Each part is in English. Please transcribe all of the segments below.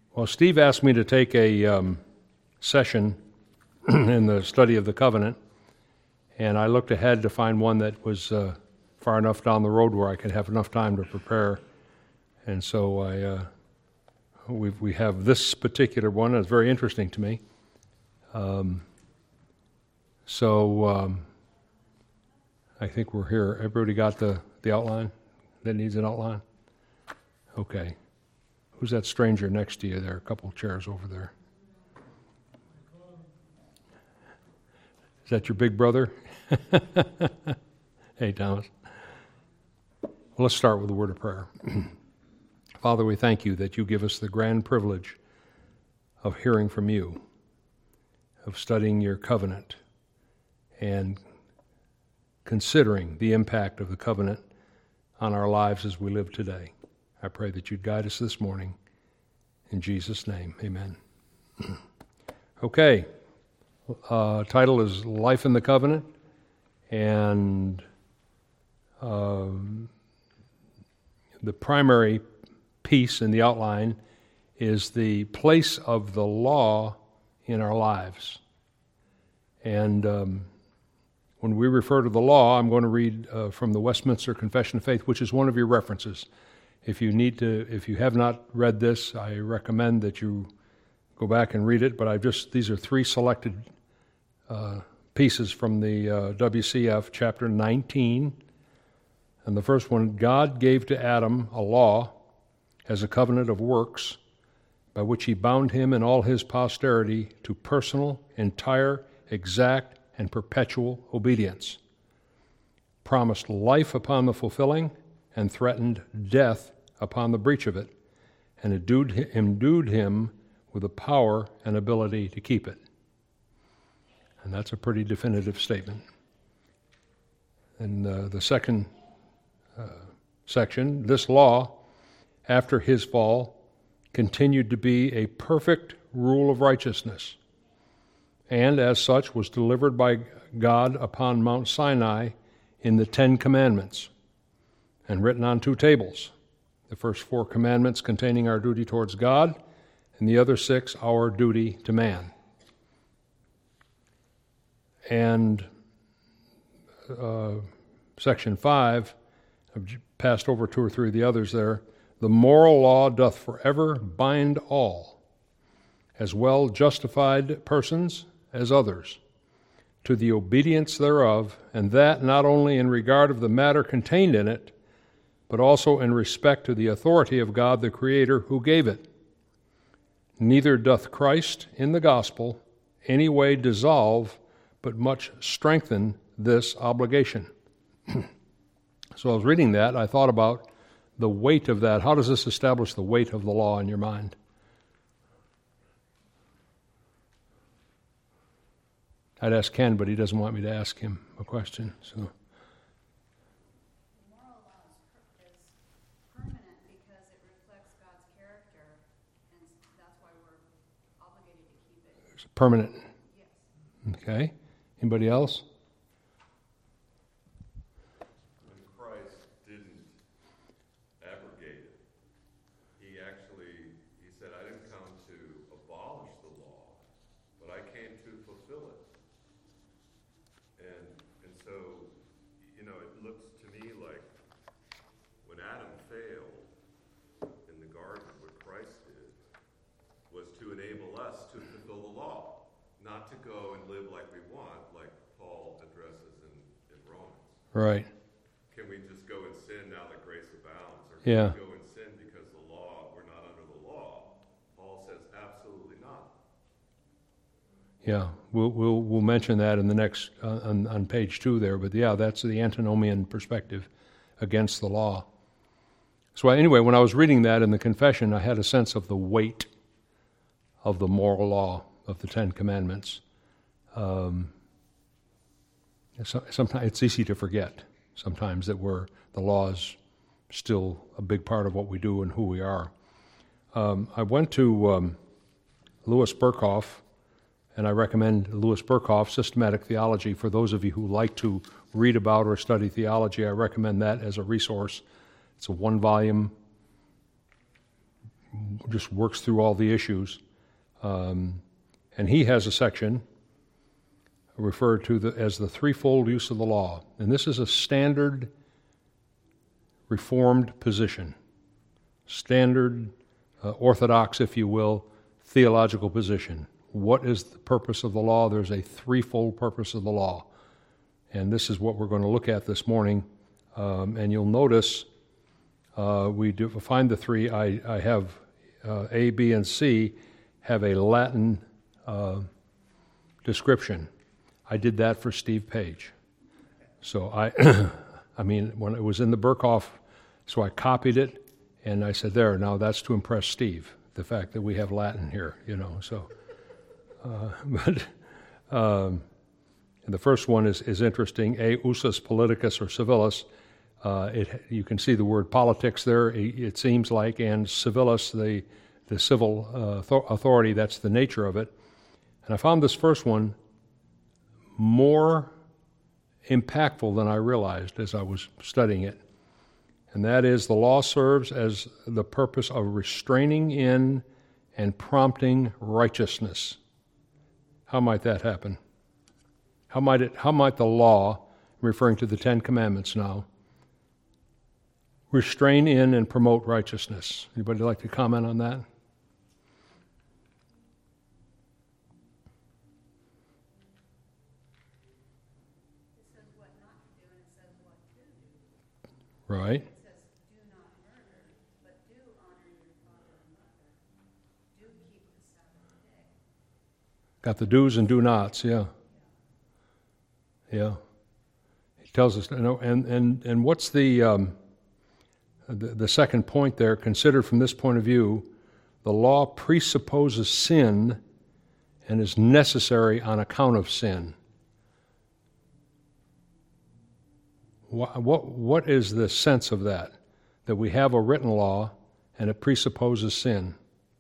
Well, Steve asked me to take a session in the study of the covenant, and I looked ahead to find one that was far enough down the road where I could have enough time to prepare. And so we have this particular one. It's very interesting to me. I think we're here. Everybody got the outline that needs an outline? Okay. Who's that stranger next to you there? A couple chairs over there. Is that your big brother? Hey, Thomas. Well, let's start with a word of prayer. Father, we thank you that you give us the grand privilege of hearing from you, of studying your covenant, and considering the impact of the covenant on our lives as we live today. I pray that you'd guide us this morning. In Jesus' name, amen. Okay. Title is Life in the Covenant, and the primary piece in the outline is the place of the law in our lives. And when we refer to the law, I'm going to read from the Westminster Confession of Faith, which is one of your references. If you have not read this, I recommend that you go back and read it. But these are three selected pieces from the WCF, chapter 19. And the first one, God gave to Adam a law as a covenant of works by which he bound him and all his posterity to personal, entire, exact, and perpetual obedience, promised life upon the fulfilling, and threatened death upon the breach of it, and endued him with the power and ability to keep it. And that's a pretty definitive statement. And the second section, this law, after his fall, continued to be a perfect rule of righteousness, and as such was delivered by God upon Mount Sinai in the 10 Commandments, and written on 2 tables, the first 4 commandments containing our duty towards God, and the other 6, our duty to man. And section 5, I've passed over 2 or 3 of the others there, the moral law doth forever bind all, as well justified persons as others, to the obedience thereof, and that not only in regard of the matter contained in it, but also in respect to the authority of God the Creator who gave it. Neither doth Christ in the gospel any way dissolve, but much strengthen this obligation. So I was reading that, I thought about the weight of that. How does this establish the weight of the law in your mind? I'd ask Ken, but he doesn't want me to ask him a question. So, the moral law is permanent because it reflects God's character, and that's why we're obligated to keep it. it's permanent. Yes. Okay. Anybody else? When Christ didn't abrogate it, he said, I didn't come to abolish the law, but I came to fulfill it. And so, it looks to me like when Adam failed in the garden, what Christ did was to enable us to fulfill the law, not to go and live like we want, like Paul addresses in Romans. Right. Can we just go and sin now that grace abounds? Or can Yeah. we go and sin because we're not under the law? Paul says absolutely not. Yeah, we'll mention that in the next on page 2 there. But yeah, that's the antinomian perspective against the law. So anyway, when I was reading that in the confession, I had a sense of the weight of the moral law of the 10 Commandments. Sometimes it's easy to forget. Sometimes that the law is still a big part of what we do and who we are. I went to Louis Berkhoff. And I recommend Louis Berkhoff's Systematic Theology for those of you who like to read about or study theology. I recommend that as a resource. It's a 1-volume just works through all the issues. And he has a section referred to as the threefold use of the law. And this is a standard Reformed position, standard Orthodox, if you will, theological position. What is the purpose of the law? There's a threefold purpose of the law. And this is what we're going to look at this morning. And you'll notice we do find the three. I have A, B, and C have a Latin description. I did that for Steve Page. So I mean, when it was in the Berkhoff, so I copied it, and I said, there, now that's to impress Steve, the fact that we have Latin here, so. The first one is interesting, A, usus politicus or civilis. You can see the word politics there, it seems like, and civilis, the civil authority, that's the nature of it. And I found this first one more impactful than I realized as I was studying it. And that is, the law serves as the purpose of restraining in and prompting righteousness. How might that happen? How might the law, referring to the Ten Commandments now, restrain in and promote righteousness? Anybody like to comment on that? Right. It says, do not murder, but do honor your father and mother. Do keep the Sabbath day. Got the do's and do nots, yeah. Yeah. It tells us, and what's the second point there? Considered from this point of view, the law presupposes sin and is necessary on account of sin. What is the sense of that? That we have a written law and it presupposes sin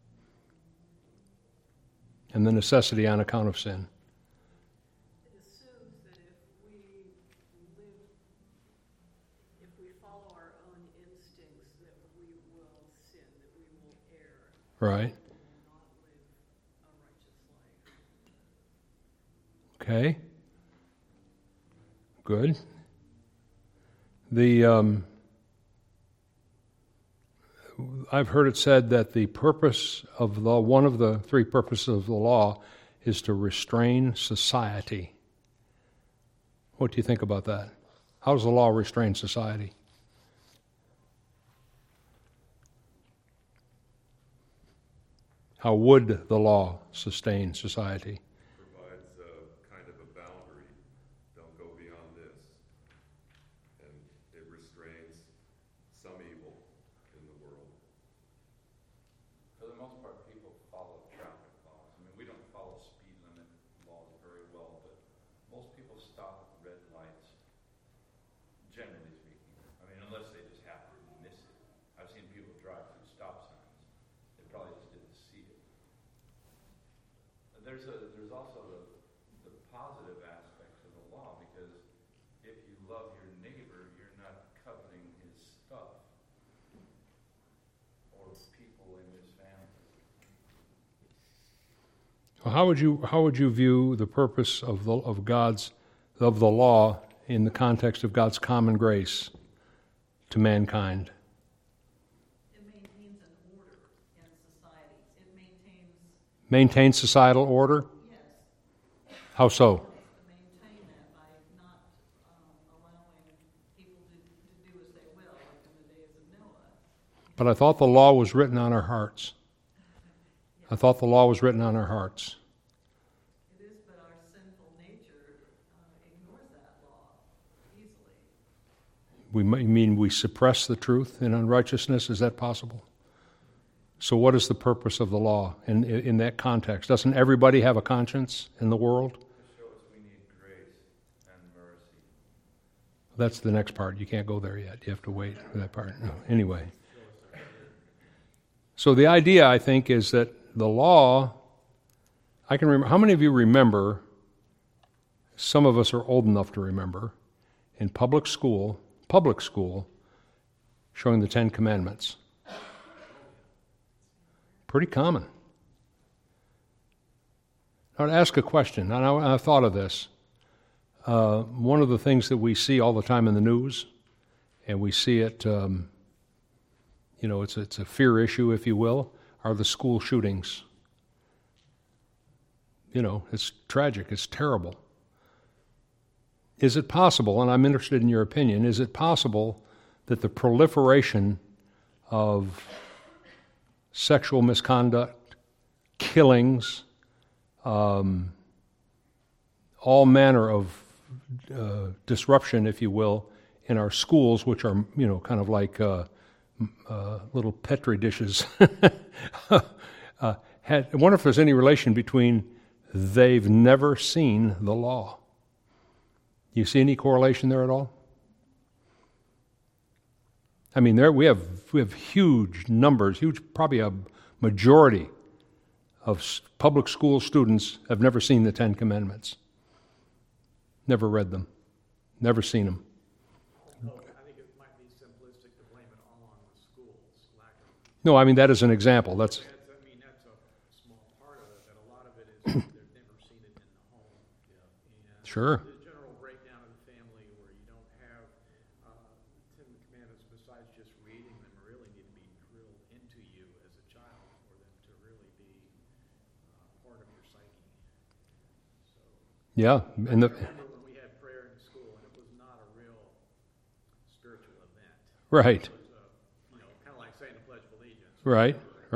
and the necessity on account of sin. It assumes that if we follow our own instincts, that we will sin, that we will err, Right. and not live a righteous life. Okay. Good. I've heard it said that the purpose of one of the three purposes of the law is to restrain society. What do you think about that? How does the law restrain society? How would the law sustain society? Provides kind of a boundary. Don't go beyond this. And it restrains some evil in the world. For the most part, people follow traffic laws. I mean, we don't follow speed limit laws very well, but most people stop at red lights, generally speaking. I mean, unless they just happen to miss it. I've seen people drive through stop signs. They probably just didn't see it. But there's also the positive aspects of the law, because if you love your neighbor, you're not coveting his stuff or people in his family. Well, how would you view the purpose of the law in the context of God's common grace to mankind? It maintains an order in society. It Maintain societal order? yes, How so? to maintain that by not allowing people to do as they will, like in the days of Noah. But I thought the law was written on our hearts. I thought the law was written on our hearts. It is, but our sinful nature ignores that law easily. You mean we suppress the truth in unrighteousness? Is that possible? So what is the purpose of the law in that context? Doesn't everybody have a conscience in the world? To show us we need grace and mercy. That's the next part. You can't go there yet. You have to wait for that part. No. Anyway. So the idea, I think, is that the law, I can remember, how many of you remember, some of us are old enough to remember, in public school, showing the Ten Commandments? Pretty common. Now, to ask a question, and I thought of this. One of the things that we see all the time in the news, and we see it, it's a fear issue, if you will, are the school shootings. It's tragic, it's terrible. Is it possible, and I'm interested in your opinion, is it possible that the proliferation of sexual misconduct, killings, all manner of disruption, if you will, in our schools, which are, kind of like little Petri dishes, I wonder if there's any relation between they've never seen the law. You see any correlation there at all? I mean, we have huge numbers, probably a majority of public school students have never seen the Ten Commandments, never read them, never seen them. I think it might be simplistic to blame it all on the schools. No, I mean that is an example. That's a small part of it, but a lot of it is they've never seen it in the home. And sure. The general breakdown of the family where you don't have Ten Commandments besides just reading them really need to be drilled into you as a child for them to really be part of your psyche. So, Yeah, and I remember when we had prayer in school, and it was not a real spiritual event. right. It was, kind of like saying the Pledge of Allegiance. Right.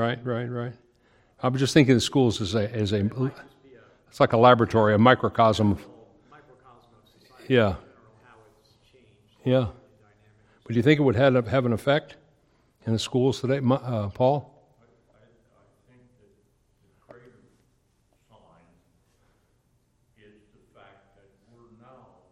I was just thinking of schools as It might just be it's like a laboratory, a microcosm. microcosm of society. Yeah. In general, how it's changed. Yeah. The dynamics. But do you think it would have an effect in the schools today, Paul? I think that the greater sign is the fact that we're now,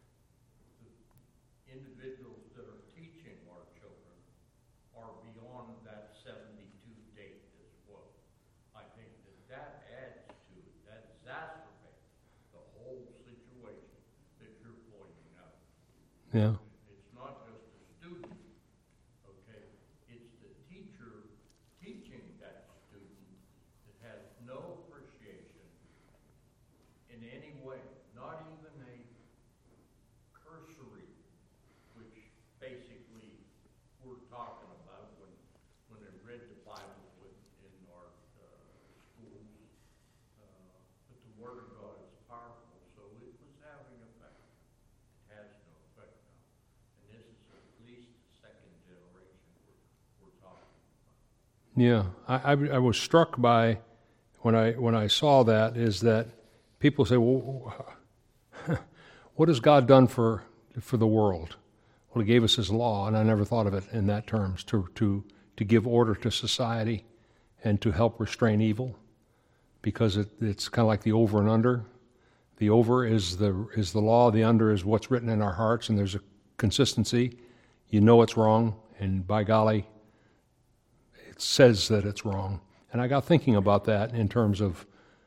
the individuals that are teaching our children are beyond that 72 date as well. I think that adds to it, that exacerbates the whole situation that you're pointing out. Yeah. It's not just the student, okay? It's the teacher teaching that student that has no appreciation in any way, not even a cursory, which basically we're talking about when they read the Bible in our schools. But the Word of God is powerful, so it was having effect. It has no effect now. And this is at least the second generation we're talking about. Yeah, I was struck by when I saw that is that people say, well, what has God done for the world? Well, He gave us His law, and I never thought of it in that terms, to give order to society and to help restrain evil, because it's kind of like the over and under. The over is the law, the under is what's written in our hearts, and there's a consistency. You know it's wrong, and by golly, it says that it's wrong. And I got thinking about that in terms of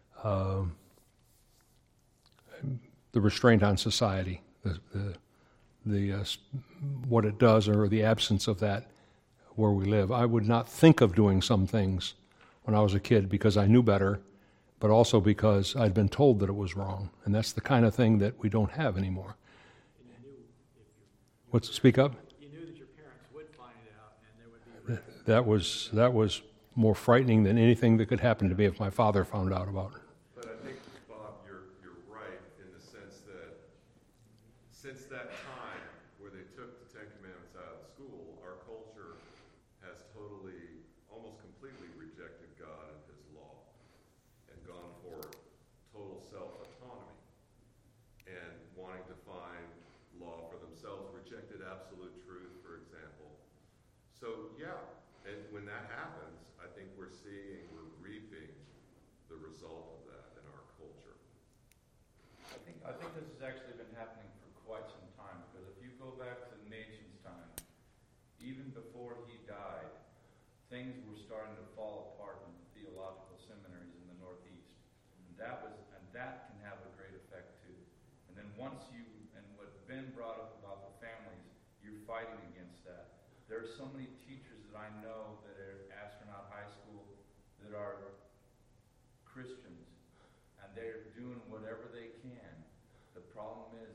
the restraint on society, what it does, or the absence of that where we live. I would not think of doing some things when I was a kid because I knew better, but also because I'd been told that it was wrong. And that's the kind of thing that we don't have anymore. And you knew if What's speak up? you knew that your parents would find it out, and there would be a record. That was more frightening than anything that could happen to me if my father found out about it. But I think, Bob, you're right in the sense that since that time where they took the Ten Commandments out of school, our culture has totally, almost completely rejected God and His law and gone for total self-autonomy and wanting to find law for themselves, rejected absolute truth, for example. So, yeah, and when that happens, I think we're reaping the result of that in our culture. I think this has actually been happening for quite some time, because if you go back to the nation's time, even before he died, things were starting to fall apart in the theological seminaries in the Northeast. And that can have a great effect too. And then and what Ben brought up about the families, you're fighting against that. There are so many teachers that I know that are Astronaut High School that problem is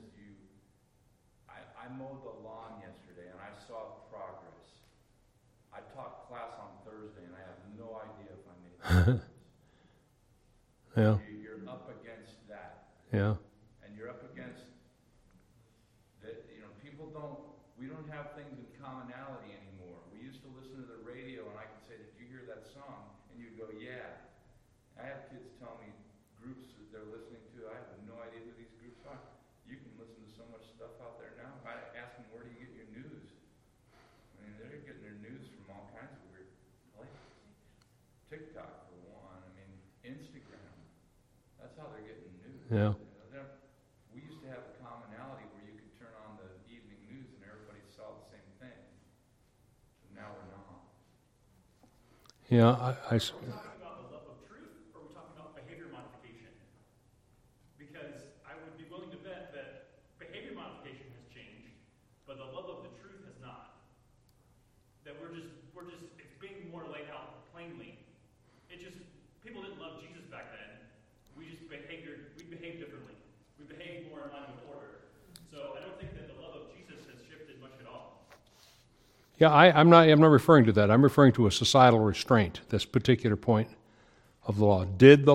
I mowed the lawn yesterday and I saw progress. I taught class on Thursday and I have no idea if I made progress. Yeah. You're up against that. Yeah. And you're up against that, we don't have things in commonality anymore. We used to listen to the radio and I could say, did you hear that song? And you'd go, yeah. I have kids tell me groups that they're listening to, I have no idea who these groups are. You can listen to so much stuff out there now. I ask them, where do you get your news? I mean, they're getting their news from all kinds of weird places. TikTok, for one. I mean, Instagram. That's how they're getting news. Yeah. We used to have a commonality where you could turn on the evening news and everybody saw the same thing. But now we're not. Yeah, Are we talking about the love of truth, or are we talking about behavior modification? Because I would be willing to bet that behavior modification has changed, but the love of the truth has not. That we're just it's being more laid out plainly. People didn't love Jesus back then. We behaved differently. We behaved more in line with order. So I don't think that the love of Jesus has shifted much at all. Yeah, I'm not referring to that. I'm referring to a societal restraint, this particular point of the law.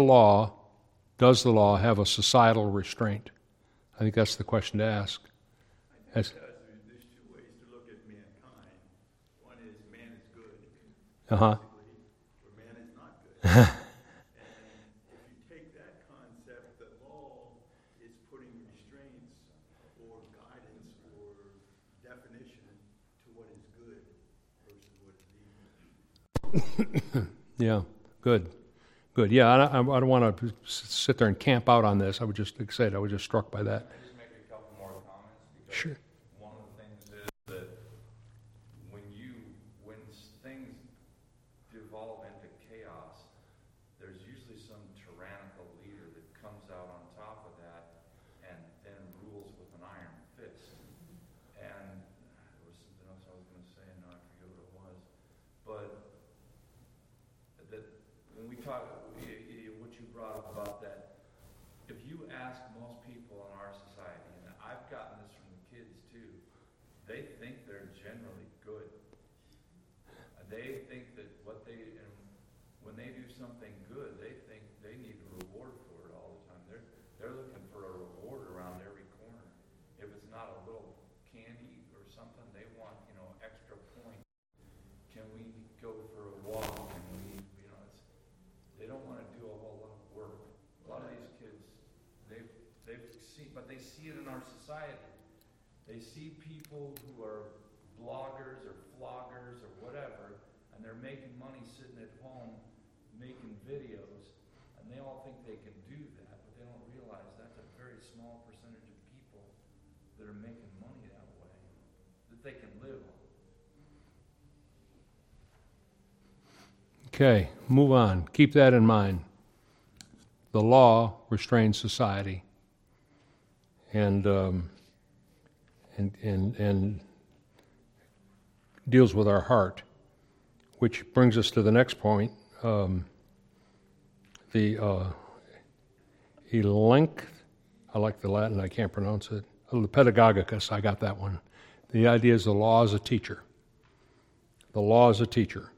Does the law have a societal restraint? I think that's the question to ask. There's two ways to look at mankind. One is man is good. Uh-huh. Or man is not good. And if you take that concept, the law is putting restraints or guidance or definition to what is good versus what is evil. Yeah, good. Yeah, I don't want to sit there and camp out on this. I was just struck by that. I just make a couple more comments because Sure. one of the things is that when things devolve into chaos, there's usually some tyrannical leader that comes out on top of that and then rules with an iron fist. And there was something else I was going to say, and now I forget what it was. But that when we talk, what you brought up about that, if you ask most people in our society, and I've gotten this from the kids too, they think they're generally good. They think that and when they do something good, they think they need a reward for it all the time. They're looking for a reward around every corner. If it's not a little candy or something, they want, extra points. Can we go for a walk? They don't want to do a whole lot of work. A lot of these kids, but they see it in our society. They see people who are bloggers or vloggers or whatever, and they're making money sitting at home making videos, and they all think they can do that, but they don't realize that's a very small percentage of people that are making money that way, that they can live on. Okay, move on. Keep that in mind. The law restrains society, and deals with our heart, which brings us to the next point. The I like the Latin, I can't pronounce it. Pedagogicus, I got that one. The idea is the law is a teacher. The law is a teacher.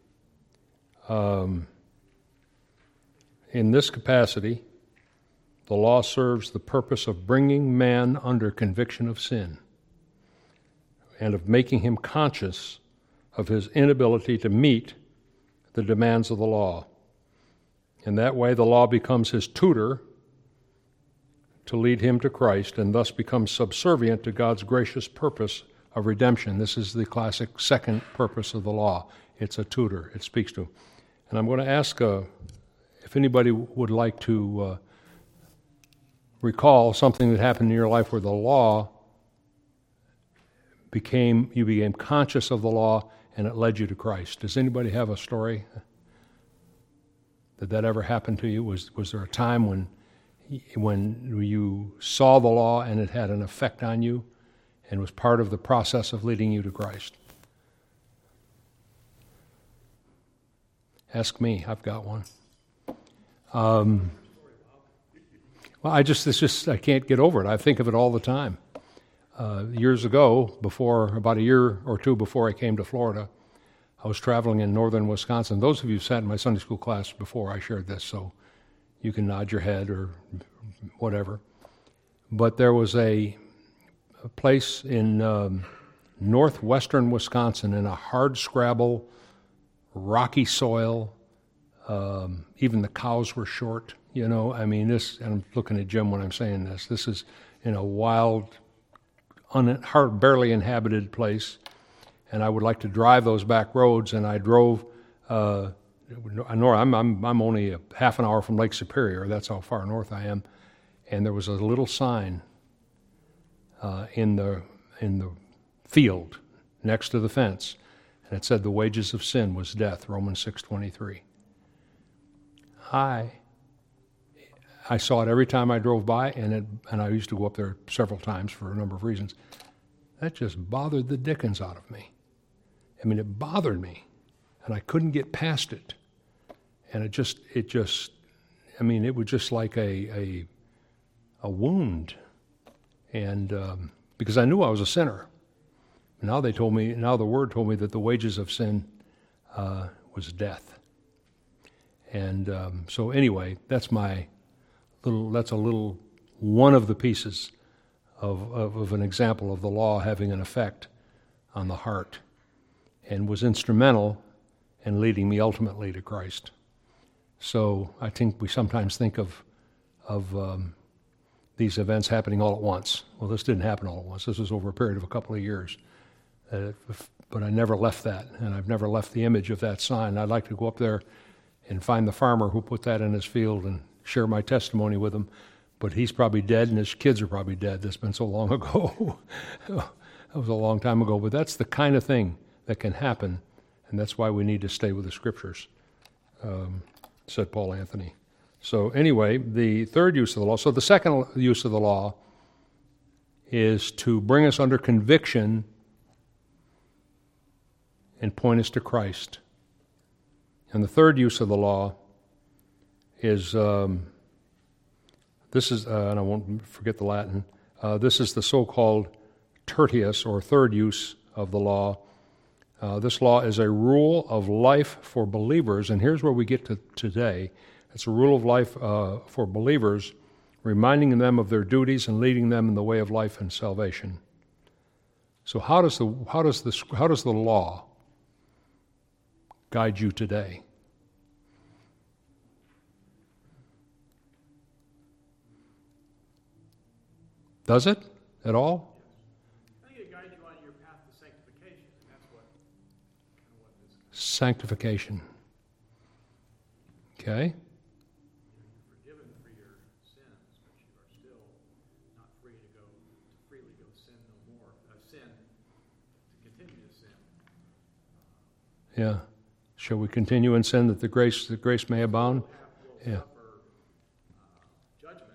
In this capacity, the law serves the purpose of bringing man under conviction of sin and of making him conscious of his inability to meet the demands of the law. In that way, the law becomes his tutor to lead him to Christ and thus becomes subservient to God's gracious purpose of redemption. This is the classic second purpose of the law. It's a tutor. It speaks to him. And I'm going to ask if anybody would like to recall something that happened in your life where the law you became conscious of the law and it led you to Christ. Does anybody have a story? Did that ever happen to you? Was there a time when you saw the law and it had an effect on you and was part of the process of leading you to Christ? Ask me. I've got one. Well, I can't get over it. I think of it all the time. Years ago, about a year or two before I came to Florida, I was traveling in northern Wisconsin. Those of you who sat in my Sunday school class before, I shared this, so you can nod your head or whatever. But there was a place in northwestern Wisconsin in a hard-scrabble, rocky soil. Even the cows were short, I mean, and I'm looking at Jim when I'm saying this. This is in a wild, barely inhabited place, and I would like to drive those back roads, and I drove. I'm only a half an hour from Lake Superior. That's how far north I am, and there was a little sign in the field next to the fence, and it said, "The wages of sin was death." Romans 6:23. I saw it every time I drove by, and I used to go up there several times for a number of reasons. That just bothered the dickens out of me. I mean, it bothered me, and I couldn't get past it. And it was just like a wound. And because I knew I was a sinner. Now the Word told me that the wages of sin was death. And so anyway, that's a little one of the pieces of an example of the law having an effect on the heart, and was instrumental in leading me ultimately to Christ. So I think we sometimes think of these events happening all at once. Well, this didn't happen all at once. This was over a period of a couple of years. But I never left that, and I've never left the image of that sign. I'd like to go up there and find the farmer who put that in his field and share my testimony with him. But he's probably dead, and his kids are probably dead. That's been so long ago. That was a long time ago. But that's the kind of thing that can happen, and that's why we need to stay with the Scriptures, said Paul Anthony. So anyway, the third use of the law. So the second use of the law is to bring us under conviction and point us to Christ. And the third use of the law is, and I won't forget the Latin, this is the so-called tertius, or third use of the law. This law is a rule of life for believers, and here's where we get to today. It's a rule of life for believers, reminding them of their duties and leading them in the way of life and salvation. So how does the law guide you today? Does it at all? I think it guides you on your path to sanctification, and that's what this is. Sanctification. Okay. You're forgiven for your sins, but you are still not free to freely go sin no more. To continue to sin. Yeah. Shall we continue in sin that the grace may abound? Will Yeah. suffer judgment.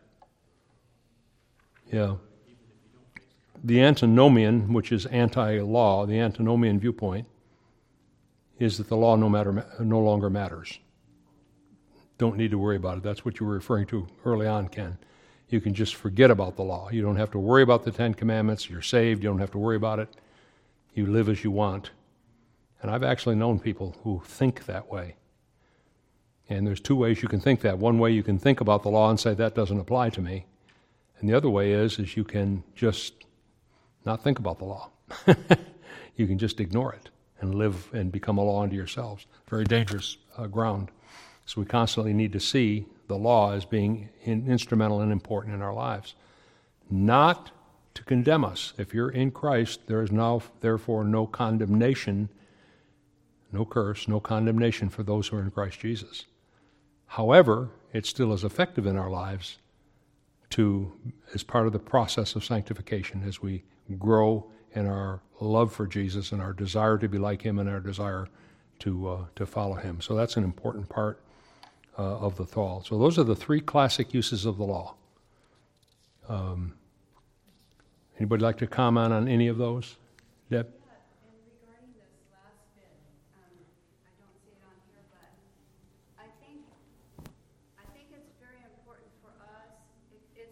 Yeah. Even if you don't face the The antinomian, which is anti-law, the antinomian viewpoint is that the law no longer matters. Don't need to worry about it. That's what you were referring to early on, Ken. You can just forget about the law. You don't have to worry about the Ten Commandments. You're saved. You don't have to worry about it. You live as you want. And I've actually known people who think that way. And there's two ways you can think that. One way you can think about the law and say, that doesn't apply to me. And the other way is you can just not think about the law. You can just ignore it and live and become a law unto yourselves. Very dangerous ground. So we constantly need to see the law as being instrumental and important in our lives. Not to condemn us. If you're in Christ, there is now, therefore, no condemnation, no curse, no condemnation for those who are in Christ Jesus. However, it still is effective in our lives as part of the process of sanctification as we grow in our love for Jesus and our desire to be like Him and our desire to follow Him. So that's an important part of the law. So those are the three classic uses of the law. Anybody like to comment on any of those? Deb? Yeah, and regarding this last bit, I don't see it on here, but I think it's very important for us.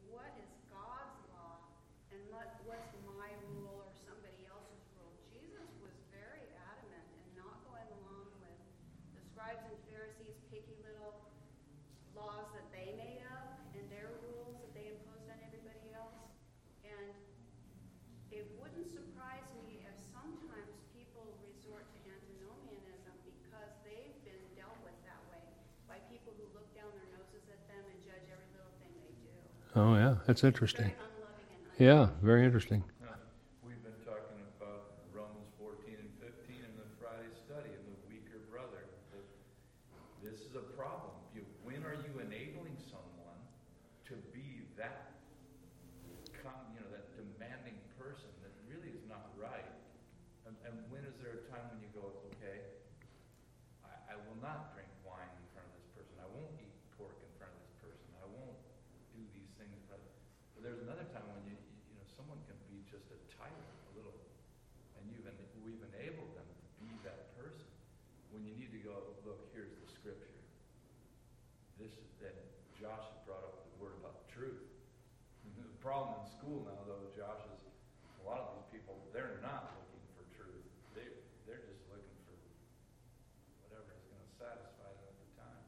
what is God's law and what's my rule or somebody else's rule. Jesus was very adamant in not going along with the scribes and Pharisees' picky little laws that they made up and their rules that they imposed on everybody else. And it wouldn't surprise me if sometimes people resort to antinomianism because they've been dealt with that way by people who look down their noses at them and judge every little thing they do. Oh, yeah, that's interesting. Very unloving and Yeah, very interesting. We've been talking about Romans 14 and 15 in the Friday study and the weaker brother. This is a problem. When are you enabling someone to be that that demanding person that really is not right? And when is there a time when you go, okay, I will not drink wine in front of this person. I won't eat pork in front of this person. I won't do these things. But there's another time when someone can be just a tyrant a little, and we've enabled them to be that person. When you need to go, look, here's the scripture. That Josh has brought up the word about truth. The problem in school now, though, Josh, is a lot of these people, they're not looking for truth. They're just looking for whatever is going to satisfy them at the time.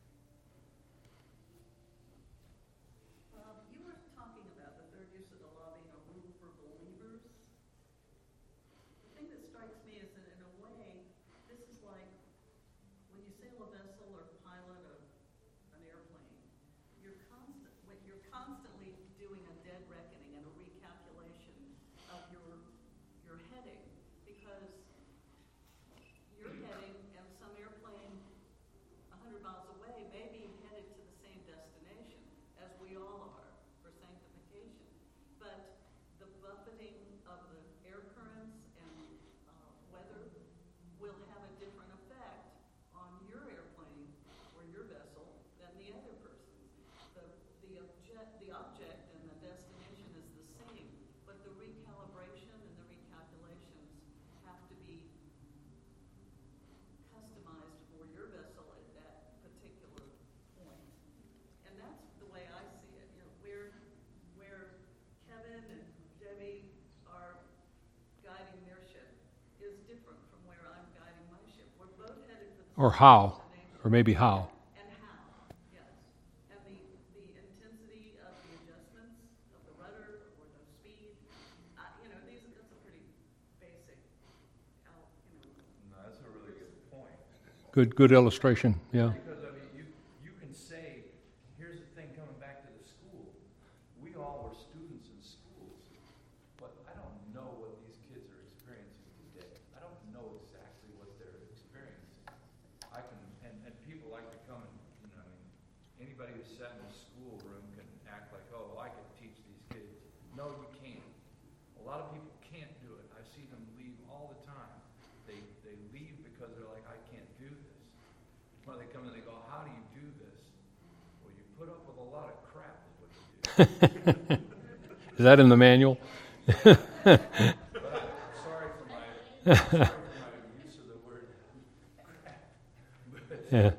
You were talking about the third use of the law being a rule for believers. The thing that strikes me is that in a way, this is like when you sail a vessel or pilot an airplane, you're constantly doing a dead reckoning and a recalculation of your heading, because you're heading and some airplane 100 miles away may be headed to the same destination as we all are for sanctification. But the buffeting of the air currents and weather will have a different effect on your airplane or your vessel than the other person's. The object and the destination is the same, but the recalibration and the recalculations have to be customized for your vessel at that particular point. And that's the way I see it. Where Kevin and Debbie are guiding their ship is different from where I'm guiding my ship. We're both headed for the Or same how, destination. or maybe how. And how, yes. And the intensity of the adjustments of the rudder or the speed, that's a pretty basic, No, that's a really good point. Good illustration, yeah. Because, you can say, here's the thing coming back to the school. We all were students in schools, but I don't know what these kids are experiencing today. I don't know exactly what they're experiencing. And people like to come and, anybody who's sat in a schoolroom can act like, oh, I could teach these kids. No, you can't. A lot of people can't do it. I see them leave all the time. They leave because they're like, I can't do this. When they come in, they go, how do you do this? Well, you put up with a lot of crap is what you do. Is that in the manual? But I'm sorry for my use of the word crap. But, Yeah.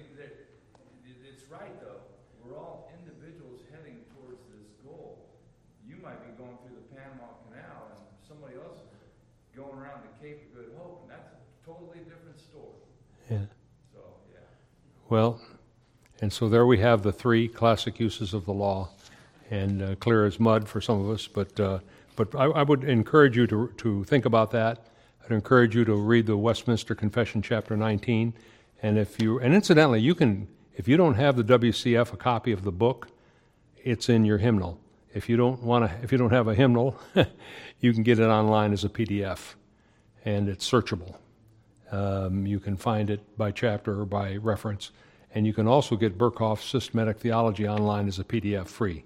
It's right, though. We're all individuals heading towards this goal. You might be going through the Panama Canal, and somebody else is going around the Cape of Good Hope, and that's a totally different story. Yeah. So, yeah. Well, and so there we have the three classic uses of the law, and clear as mud for some of us. But I would encourage you to think about that. I'd encourage you to read the Westminster Confession, chapter 19, and incidentally, you can, if you don't have the WCF, a copy of the book, it's in your hymnal. If you don't have a hymnal, you can get it online as a PDF, and it's searchable. You can find it by chapter or by reference, and you can also get Berkhof's Systematic Theology online as a PDF free.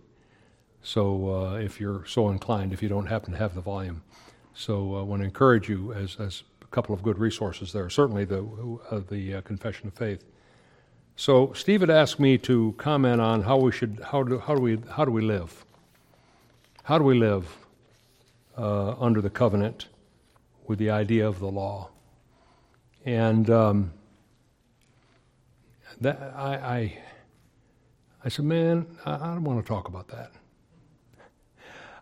So if you're so inclined, if you don't happen to have the volume. So I want to encourage you as a couple of good resources there, certainly the Confession of Faith. So Steve had asked me to comment on how do we live? How do we live under the covenant with the idea of the law? And I said, man, I don't want to talk about that.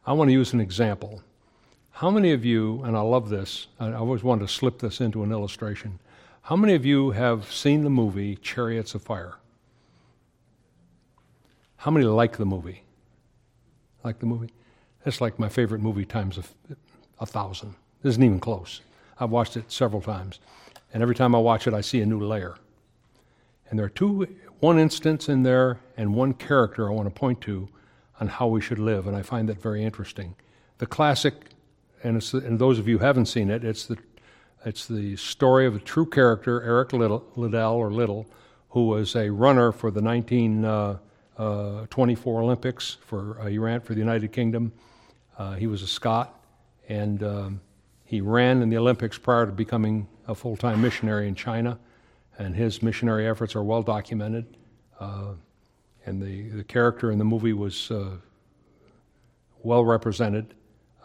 I want to use an example. How many of you, and I love this, I always wanted to slip this into an illustration. How many of you have seen the movie Chariots of Fire? How many like the movie? Like the movie? It's like my favorite movie times 1,000. It isn't even close. I've watched it several times. And every time I watch it, I see a new layer. And there are one instance in there and one character I want to point to on how we should live, and I find that very interesting. The classic, and those of you who haven't seen it, it's the story of a true character, Eric Liddell, who was a runner for the 1924 Olympics he ran for the United Kingdom. He was a Scot, and he ran in the Olympics prior to becoming a full-time missionary in China, and his missionary efforts are well documented. And the character in the movie was well represented.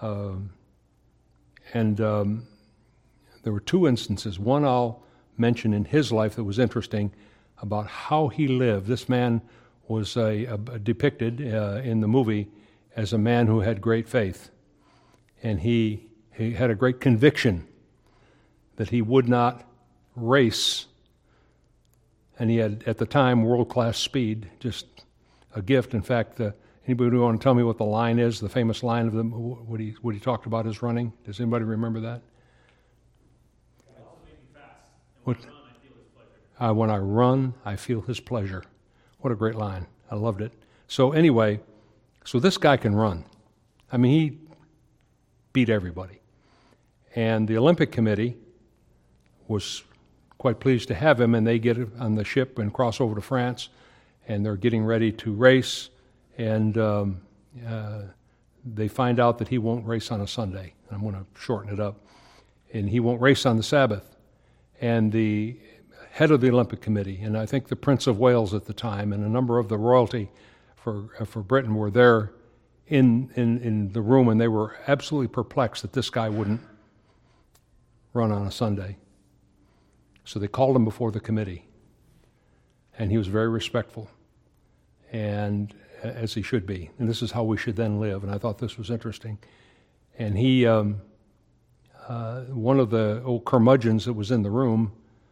There were two instances. One I'll mention in his life that was interesting about how he lived. This man was depicted in the movie as a man who had great faith. And he had a great conviction that he would not race. And he had, at the time, world-class speed, just a gift. In fact, anybody want to tell me what the line is, the famous line of what he talked about his running? Does anybody remember that? When I run, I feel his pleasure. What a great line. I loved it. So anyway, this guy can run. I mean, he beat everybody. And the Olympic Committee was quite pleased to have him, and they get on the ship and cross over to France, and they're getting ready to race, and they find out that he won't race on a Sunday. I'm going to shorten it up. And he won't race on the Sabbath. And the head of the Olympic Committee, and I think the Prince of Wales at the time, and a number of the royalty for Britain were there in the room, and they were absolutely perplexed that this guy wouldn't run on a Sunday. So they called him before the committee, and he was very respectful, and as he should be. And this is how we should then live, and I thought this was interesting. And he, one of the old curmudgeons that was in the room,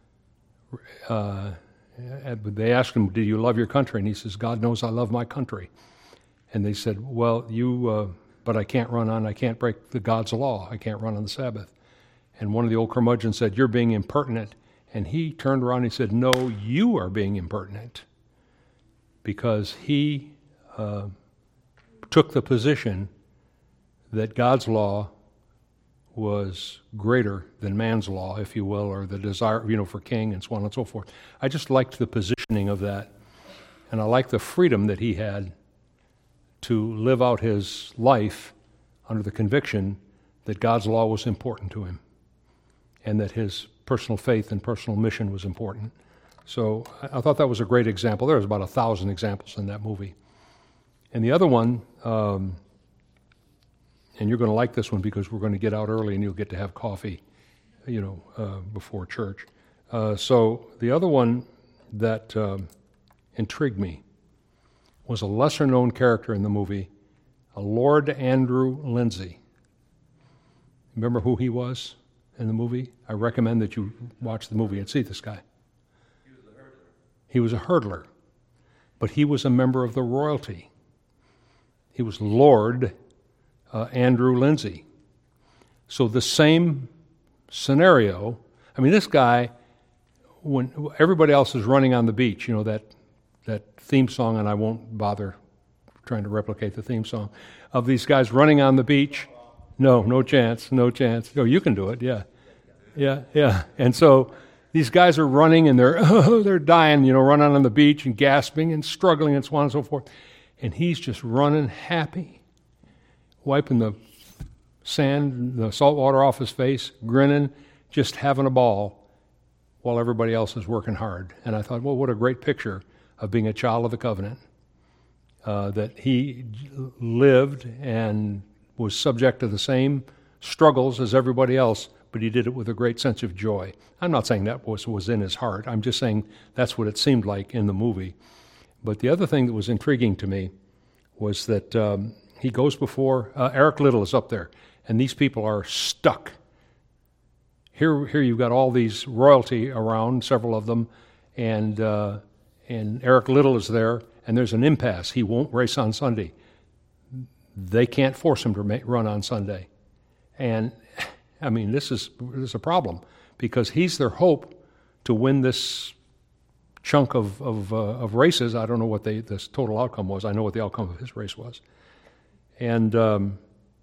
they asked him, "Do you love your country?" And he says, "God knows I love my country." And they said, "Well, but I can't break the God's law. I can't run on the Sabbath." And one of the old curmudgeons said, "You're being impertinent." And he turned around and he said, "No, you are being impertinent." Because he took the position that God's law was greater than man's law, if you will, or the desire, for king and so on and so forth. I just liked the positioning of that. And I liked the freedom that he had to live out his life under the conviction that God's law was important to him and that his personal faith and personal mission was important. So I thought that was a great example. There was about 1,000 examples in that movie. And the other one, and you're going to like this one because we're going to get out early and you'll get to have coffee, before church. So the other one that intrigued me was a lesser-known character in the movie, a Lord Andrew Lindsay. Remember who he was in the movie? I recommend that you watch the movie and see this guy. He was a hurdler, but he was a member of the royalty. He was Lord Andrew Lindsay. So the same scenario, this guy, when everybody else is running on the beach, that theme song, and I won't bother trying to replicate the theme song, of these guys running on the beach. No chance. Oh, you can do it, yeah. And so these guys are running and they're dying, running on the beach and gasping and struggling and so on and so forth. And he's just running happy, wiping the sand, the salt water off his face, grinning, just having a ball while everybody else is working hard. And I thought, well, what a great picture of being a child of the covenant, that he lived and was subject to the same struggles as everybody else, but he did it with a great sense of joy. I'm not saying that was in his heart. I'm just saying that's what it seemed like in the movie. But the other thing that was intriguing to me was that he goes before, Eric Liddell is up there, and these people are stuck. Here you've got all these royalty around, several of them, and Eric Liddell is there, and there's an impasse. He won't race on Sunday. They can't force him to run on Sunday. And, I mean, this is a problem, because he's their hope to win this chunk of races. I don't know what this total outcome was. I know what the outcome of his race was. And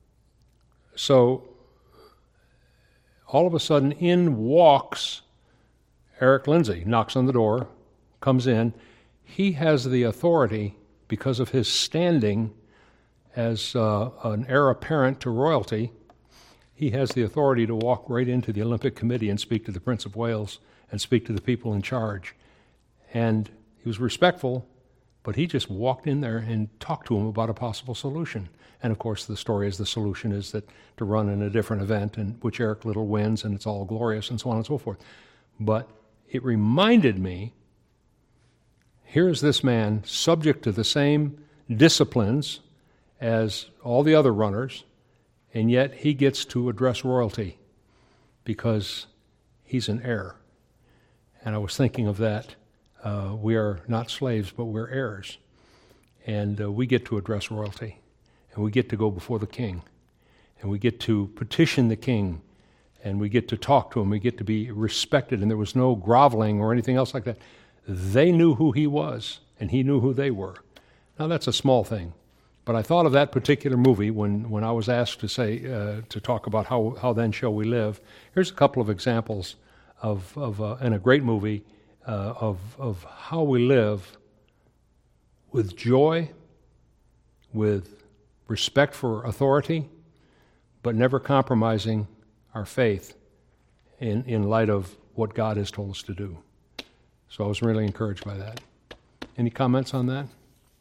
so all of a sudden in walks Eric Lindsay, knocks on the door, comes in. He has the authority, because of his standing as an heir apparent to royalty, he has the authority to walk right into the Olympic Committee and speak to the Prince of Wales and speak to the people in charge. And he was respectful, but he just walked in there and talked to him about a possible solution. And of course, the story is the solution is that to run in a different event, in which Eric Liddell wins, and it's all glorious, and so on and so forth. But it reminded me, here's this man subject to the same disciplines as all the other runners, and yet he gets to address royalty because he's an heir. And I was thinking of that. We are not slaves, but we're heirs. And we get to address royalty. And we get to go before the king. And we get to petition the king. And we get to talk to him. We get to be respected. And there was no groveling or anything else like that. They knew who he was, and he knew who they were. Now, that's a small thing. But I thought of that particular movie when I was asked to say to talk about how then shall we live. Here's a couple of examples of in a great movie of how we live with joy, with respect for authority, but never compromising our faith in light of what God has told us to do. So I was really encouraged by that. Any comments on that?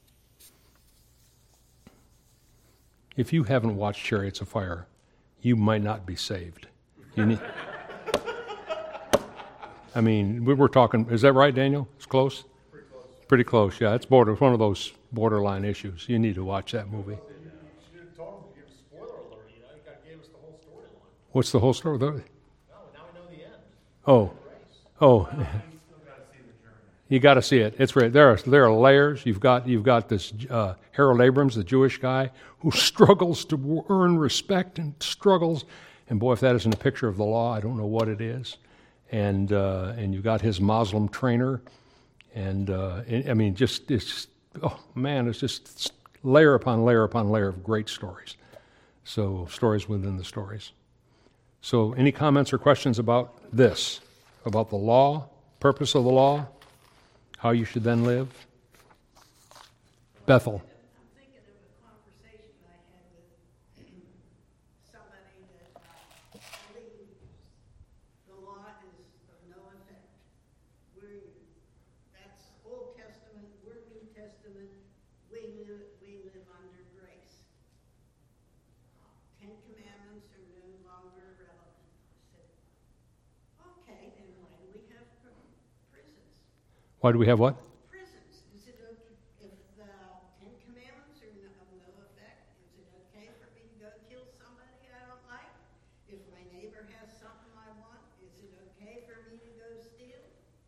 If you haven't watched Chariots of Fire, you might not be saved. You need, I mean, we were talking, is that right, Daniel? It's close? Pretty close. Pretty close, yeah. It's one of those borderline issues. You need to watch that movie. You should have told him to give a spoiler alert. You know, you gave us the whole storyline. What's the whole story? No, now we know the end. Oh. You got to see it. It's right. There are layers. You've got this Harold Abrams, the Jewish guy, who struggles to earn respect and struggles. And boy, if that isn't a picture of the law, I don't know what it is. And you've got his Muslim trainer, and I mean, it's just layer upon layer upon layer of great stories. So stories within the stories. So, any comments or questions about this, about the law, purpose of the law? How you should then live? Bethel. I'm thinking of a conversation I had with somebody that believes the law is of no effect. That's Old Testament, we're New Testament, we live under grace. Ten Commandments are no longer relevant. I said, okay, then why do we have prisons? Why do we have what? Prisons. Is it okay if the Ten Commandments are of no effect? Is it okay for me to go kill somebody I don't like? If my neighbor has something I want, is it okay for me to go steal?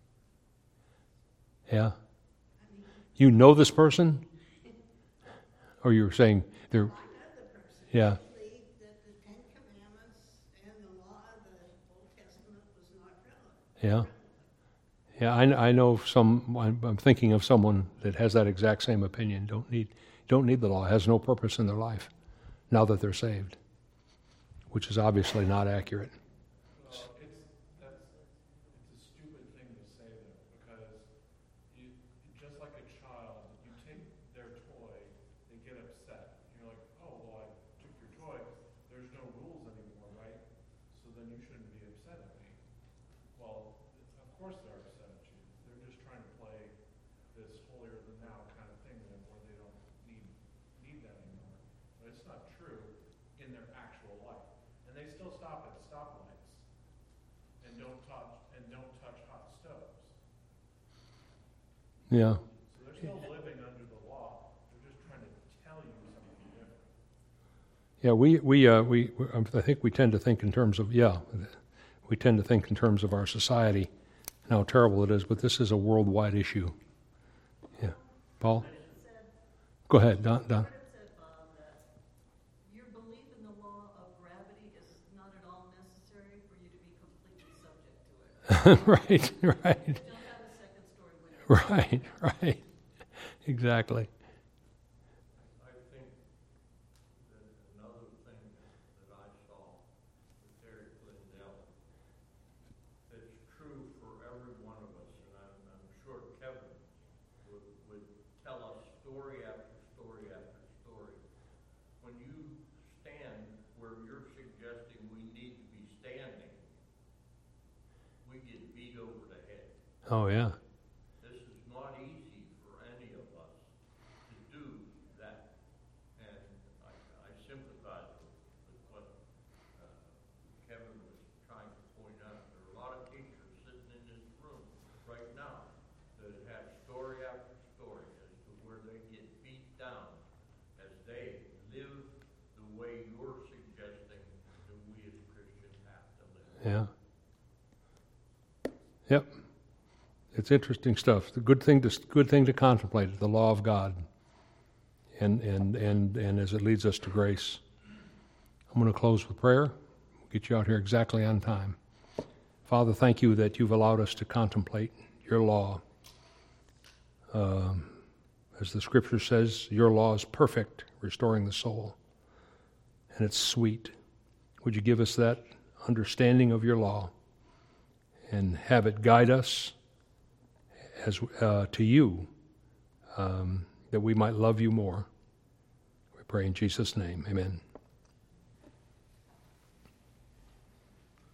Yeah. I mean, You know this person? Or you're saying they're... I know the person. Yeah. I believe that the Ten Commandments and the law of the Old Testament was not relevant. Yeah. Yeah, I know I'm thinking of someone that has that exact same opinion. Don't need the law. Has no purpose in their life now that they're saved, which is obviously not accurate. Well, it's a stupid thing to say though, because just like a child, you take their toy, they get upset. You're like, oh, well, I took your toy. There's no rules anymore, right? So then you shouldn't be upset at me. Well, of course they're upset at you. They're just trying to play this holier than thou kind of thing where they don't need that anymore. But it's not true in their actual life. And they still stop at stoplights and don't touch hot stoves. Yeah. So they're still living under the law. They're just trying to tell you something different. Yeah, I think we tend to think in terms of, we tend to think in terms of our society and how terrible it is, but this is a worldwide issue. Yeah. Paul? Go ahead, Don. It said, Bob, that your belief in the law of gravity is not at all necessary for you to be completely subject to it. Right. You don't have a second story window. Right. Exactly. I think that another thing that I saw with Terry Lindell, that's true for every one of us, and I'm sure Kevin would tell us story after story after story. When you stand where you're suggesting we need to be standing, we get beat over the head. Oh, yeah. This is not easy for any of us to do that. And I sympathize with what Kevin was trying to point out. There are a lot of teachers sitting in this room right now that have story after story as to where they get beat down as they live the way you're suggesting that we as Christians have to live. Yeah. Yep. It's interesting stuff. The good thing to contemplate is the law of God, and as it leads us to grace. I'm going to close with prayer. We'll get you out here exactly on time. Father, thank you that you've allowed us to contemplate your law. As the Scripture says, your law is perfect, restoring the soul, and it's sweet. Would you give us that understanding of your law and have it guide us as to you, that we might love you more. We pray in Jesus' name. Amen.